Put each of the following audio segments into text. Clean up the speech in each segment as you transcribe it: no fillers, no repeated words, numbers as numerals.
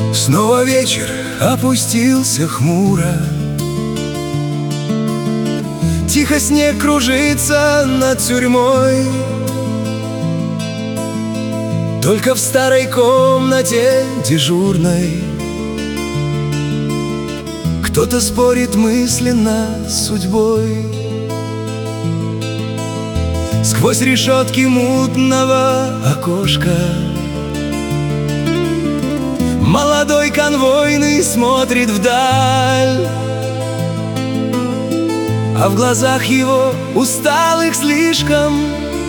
Снова вечер опустился хмуро. Тихо снег кружится над тюрьмой. Только в старой комнате дежурной кто-то спорит мысленно с судьбой. Сквозь решетки мутного окошка молодой конвойный смотрит вдаль, а в глазах его, усталых слишком,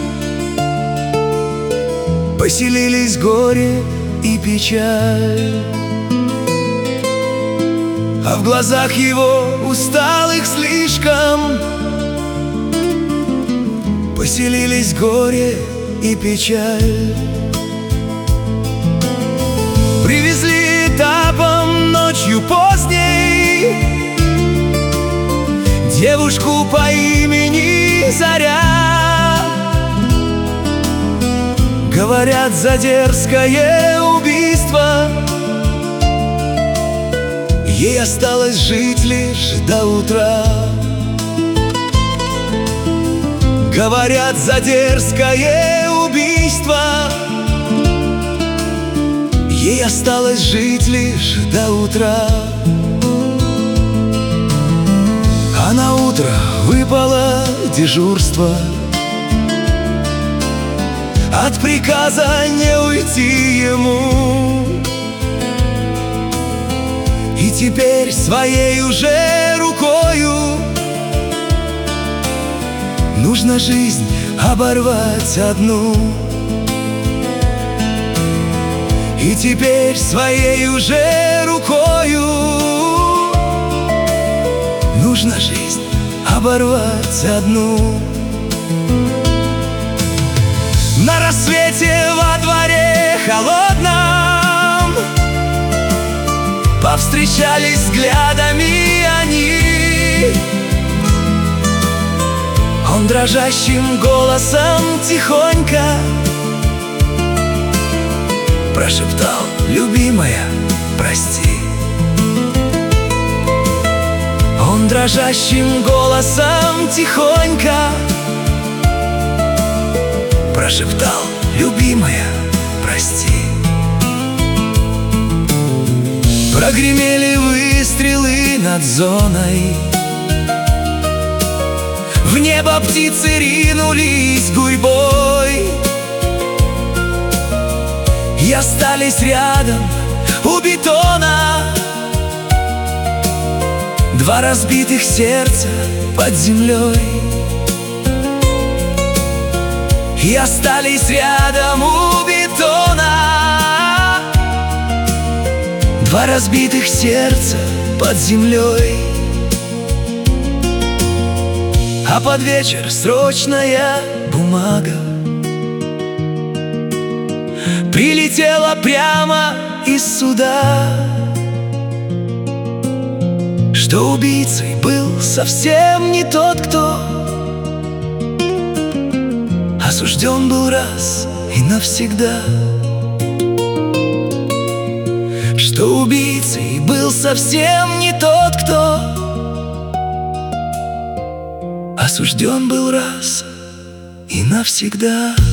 поселились горе и печаль. А в глазах его, усталых слишком, поселились горе и печаль. Привезли этапом ночью поздней девушку по имени Заря. Говорят, за дерзкое убийство ей осталось жить лишь до утра. Говорят, за дерзкое убийство ей осталось жить лишь до утра. А на утро выпало дежурство. От приказа не уйти ему. И теперь своей уже рукою нужно жизнь оборвать одну. И теперь своей уже рукою нужно жизнь оборвать одну. На рассвете во дворе холодном повстречались взглядами они. Он дрожащим голосом тихонько прошептал: любимая, прости. Он дрожащим голосом тихонько прошептал: любимая, прости. Прогремели выстрелы над зоной. В небо птицы ринулись гурьбой. И остались рядом у бетона два разбитых сердца под землей. И остались рядом у бетона два разбитых сердца под землей. А под вечер срочная бумага прилетела прямо из суда, что убийцей был совсем не тот, кто осужден был раз и навсегда. Что убийцей был совсем не тот, кто осужден был раз и навсегда.